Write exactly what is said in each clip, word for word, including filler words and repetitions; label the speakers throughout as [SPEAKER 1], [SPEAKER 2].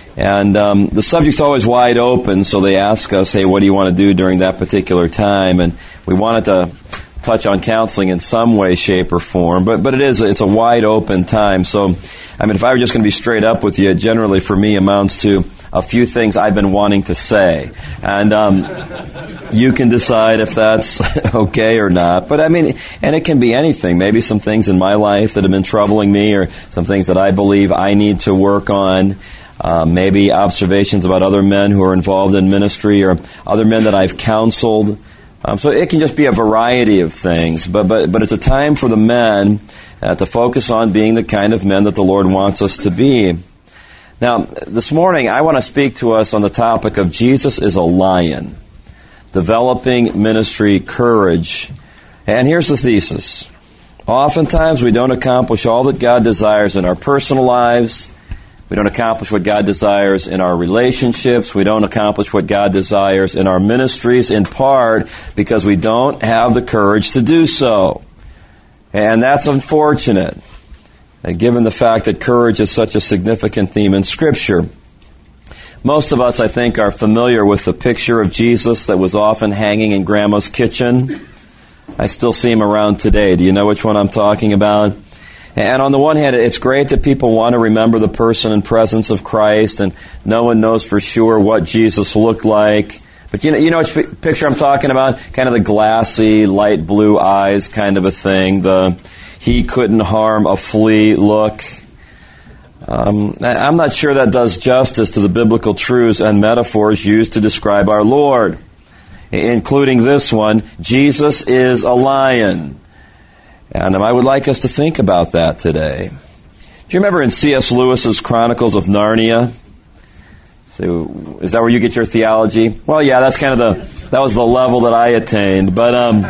[SPEAKER 1] And um, the subject's always wide open, so they ask us, hey, what do you want to do during that particular time? And we wanted to touch on counseling in some way, shape, or form, but but it is it's a wide open time. So, I mean, if I were just going to be straight up with you, it generally for me amounts to a few things I've been wanting to say, and um, you can decide if that's okay or not. But I mean, and it can be anything. Maybe some things in my life that have been troubling me, or some things that I believe I need to work on. Uh, maybe observations about other men who are involved in ministry, or other men that I've counseled. Um, so it can just be a variety of things, but but but it's a time for the men uh, to focus on being the kind of men that the Lord wants us to be. Now, this morning I want to speak to us on the topic of Jesus is a lion, developing ministry courage. And here's the thesis. Oftentimes we don't accomplish all that God desires in our personal lives. We don't accomplish what God desires in our relationships. We don't accomplish what God desires in our ministries, in part because we don't have the courage to do so. And that's unfortunate, given the fact that courage is such a significant theme in Scripture. Most of us, I think, are familiar with the picture of Jesus that was often hanging in Grandma's kitchen. I still see him around today. Do you know which one I'm talking about? And on the one hand, it's great that people want to remember the person and presence of Christ, and no one knows for sure what Jesus looked like. But you know, you know which picture I'm talking about? Kind of the glassy, light blue eyes kind of a thing. The he couldn't harm a flea look. Um, I'm not sure that does justice to the biblical truths and metaphors used to describe our Lord, including this one, Jesus is a lion. And I would like us to think about that today. Do you remember in C S Lewis's Chronicles of Narnia? So, is that where you get your theology? Well, yeah, that's kind of the, that was the level that I attained. But, um,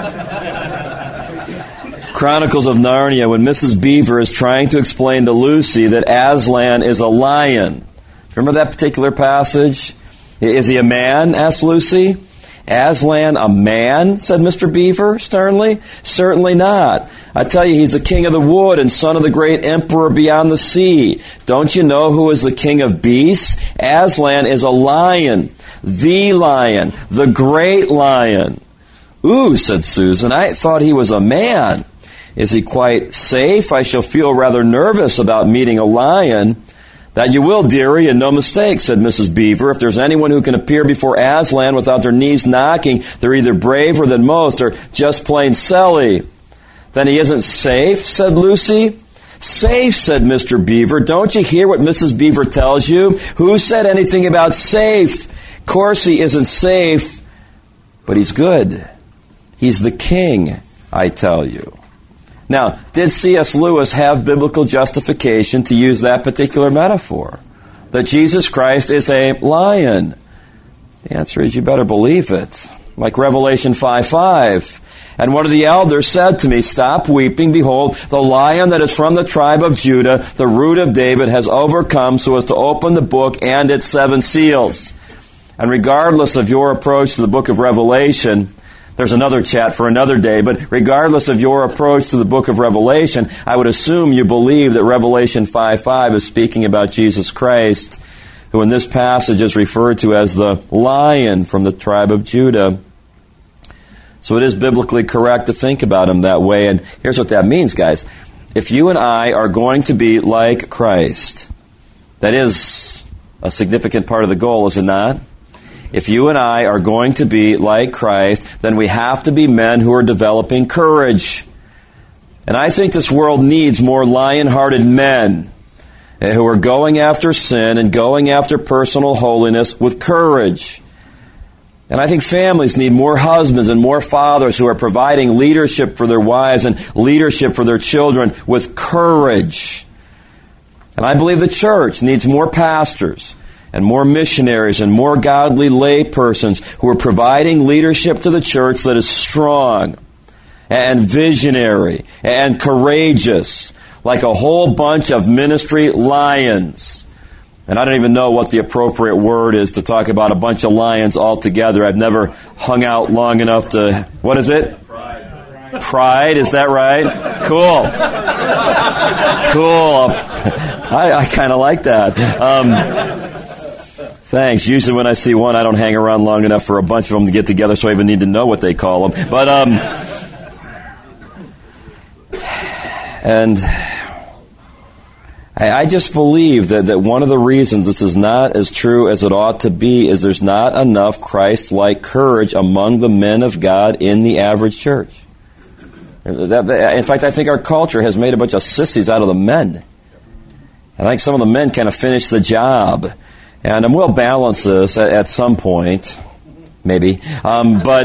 [SPEAKER 1] Chronicles of Narnia, when Missus Beaver is trying to explain to Lucy that Aslan is a lion. Remember that particular passage? Is he a man? Asked Lucy. Aslan a man? Said Mister Beaver sternly. Certainly not. I tell you, he's the king of the wood and son of the great emperor beyond the sea. Don't you know who is the king of beasts? Aslan is a lion. The lion. The great lion. Ooh, said Susan, I thought he was a man. Is he quite safe? I shall feel rather nervous about meeting a lion. That you will, dearie, and no mistake, said Missus Beaver. If there's anyone who can appear before Aslan without their knees knocking, they're either braver than most or just plain silly. Then he isn't safe, said Lucy. Safe, said Mister Beaver. Don't you hear what Missus Beaver tells you? Who said anything about safe? Of course he isn't safe, but he's good. He's the king, I tell you. Now, did C S Lewis have biblical justification to use that particular metaphor? That Jesus Christ is a lion? The answer is you better believe it. Like Revelation five five. And one of the elders said to me, stop weeping. Behold, the lion that is from the tribe of Judah, the root of David, has overcome so as to open the book and its seven seals. And regardless of your approach to the book of Revelation, there's another chat for another day, but regardless of your approach to the book of Revelation, I would assume you believe that Revelation five five is speaking about Jesus Christ, who in this passage is referred to as the lion from the tribe of Judah. So it is biblically correct to think about him that way, and here's what that means, guys. If you and I are going to be like Christ, that is a significant part of the goal, is it not? If you and I are going to be like Christ, then we have to be men who are developing courage. And I think this world needs more lion-hearted men who are going after sin and going after personal holiness with courage. And I think families need more husbands and more fathers who are providing leadership for their wives and leadership for their children with courage. And I believe the church needs more pastors and more missionaries and more godly lay persons who are providing leadership to the church that is strong and visionary and courageous, like a whole bunch of ministry lions. And I don't even know what the appropriate word is to talk about a bunch of lions all together. I've never hung out long enough to, what is it? Pride. Pride, is that right? Cool. Cool. I, I kind of like that. Um, Thanks. Usually when I see one, I don't hang around long enough for a bunch of them to get together so I even need to know what they call them. But, um, and I, I just believe that, that one of the reasons this is not as true as it ought to be is there's not enough Christ-like courage among the men of God in the average church. In fact, I think our culture has made a bunch of sissies out of the men. I think some of the men kind of finish the job. And um, we'll balance this at, at some point, maybe. Um, but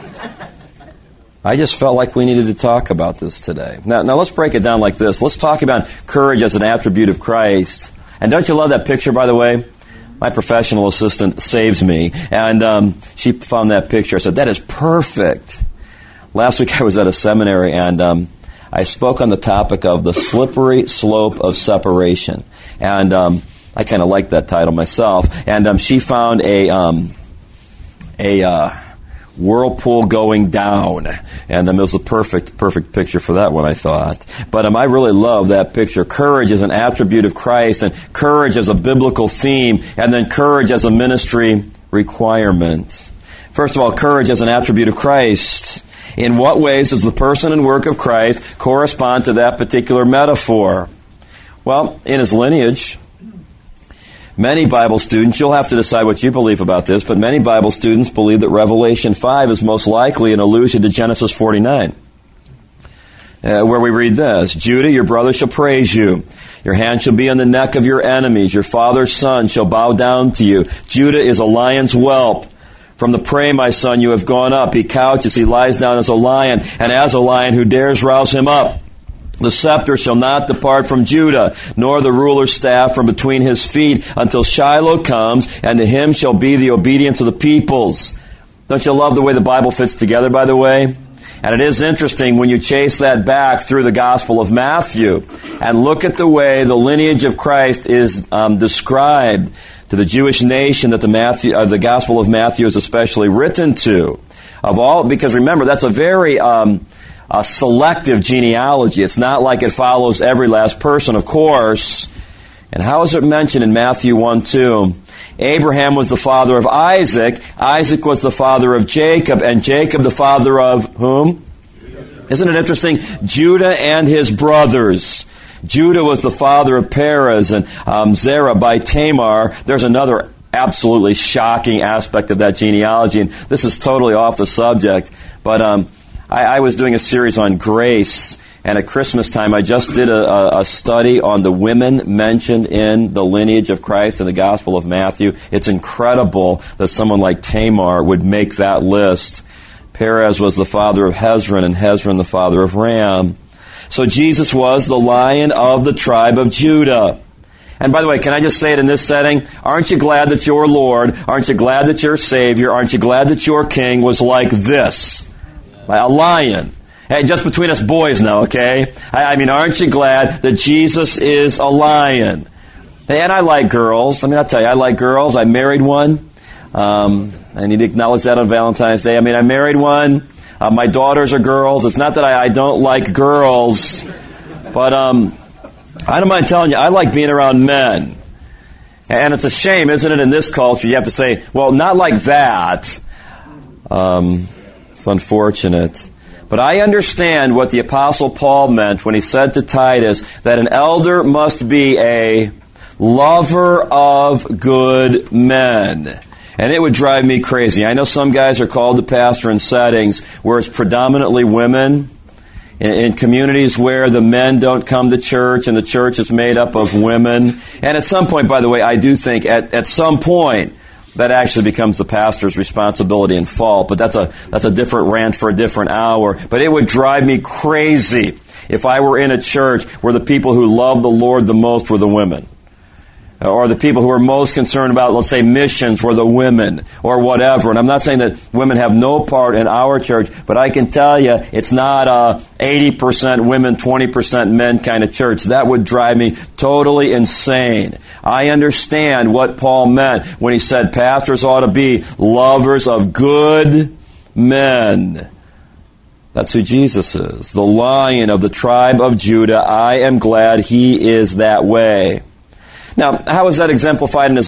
[SPEAKER 1] I just felt like we needed to talk about this today. Now, now, let's break it down like this. Let's talk about courage as an attribute of Christ. And don't you love that picture, by the way? My professional assistant saves me. And um, she found that picture. I said, that is perfect. Last week I was at a seminary, and um, I spoke on the topic of the slippery slope of separation. And um, I kind of liked that title myself. And um, she found a um, a uh, whirlpool going down. And um, it was the perfect, perfect picture for that one, I thought. But um, I really love that picture. Courage is an attribute of Christ, and courage as a biblical theme, and then courage as a ministry requirement. First of all, courage as an attribute of Christ. In what ways does the person and work of Christ correspond to that particular metaphor? Well, in his lineage, many Bible students, you'll have to decide what you believe about this, but many Bible students believe that Revelation five is most likely an allusion to Genesis forty-nine, uh, where we read this, Judah, your brother shall praise you. Your hand shall be on the neck of your enemies. Your father's son shall bow down to you. Judah is a lion's whelp. From the prey, my son, you have gone up. He couches, he lies down as a lion, and as a lion, who dares rouse him up? The scepter shall not depart from Judah, nor the ruler's staff from between his feet, until Shiloh comes, and to him shall be the obedience of the peoples. Don't you love the way the Bible fits together, by the way? And it is interesting when you chase that back through the Gospel of Matthew, and look at the way the lineage of Christ is um, described to the Jewish nation that the Matthew, uh, the Gospel of Matthew is especially written to. Of all, because remember, that's a very um, a selective genealogy. It's not like it follows every last person, of course. And how is it mentioned in Matthew one two? Abraham was the father of Isaac. Isaac was the father of Jacob. And Jacob the father of whom? Isn't it interesting? Judah and his brothers. Judah was the father of Perez and um, Zerah by Tamar. There's another absolutely shocking aspect of that genealogy, and this is totally off the subject. But um, I, I was doing a series on grace, and at Christmas time I just did a, a, a study on the women mentioned in the lineage of Christ in the Gospel of Matthew. It's incredible that someone like Tamar would make that list. Perez was the father of Hezron, and Hezron the father of Ram. So Jesus was the Lion of the tribe of Judah. And by the way, can I just say it in this setting? Aren't you glad that your Lord, aren't you glad that your Savior, aren't you glad that your King was like this? Like a lion. Hey, just between us boys now, okay? I, I mean, aren't you glad that Jesus is a lion? And I like girls. I mean, I'll tell you, I like girls. I married one. Um, I need to acknowledge that on Valentine's Day. I mean, I married one. Uh, my daughters are girls. It's not that I, I don't like girls, but um, I don't mind telling you, I like being around men. And it's a shame, isn't it, in this culture, you have to say, well, not like that. Um, it's unfortunate. But I understand what the Apostle Paul meant when he said to Titus that an elder must be a lover of good men. And it would drive me crazy. I know some guys are called to pastor in settings where it's predominantly women, in, in communities where the men don't come to church and the church is made up of women. And at some point, by the way, I do think at, at some point that actually becomes the pastor's responsibility and fault. But that's a that's a different rant for a different hour. But it would drive me crazy if I were in a church where the people who loved the Lord the most were the women. Or the people who are most concerned about, let's say, missions were the women, or whatever. And I'm not saying that women have no part in our church, but I can tell you it's not a eighty percent women, twenty percent men kind of church. That would drive me totally insane. I understand what Paul meant when he said pastors ought to be lovers of good men. That's who Jesus is, the Lion of the tribe of Judah. I am glad he is that way. Now, how is that exemplified in his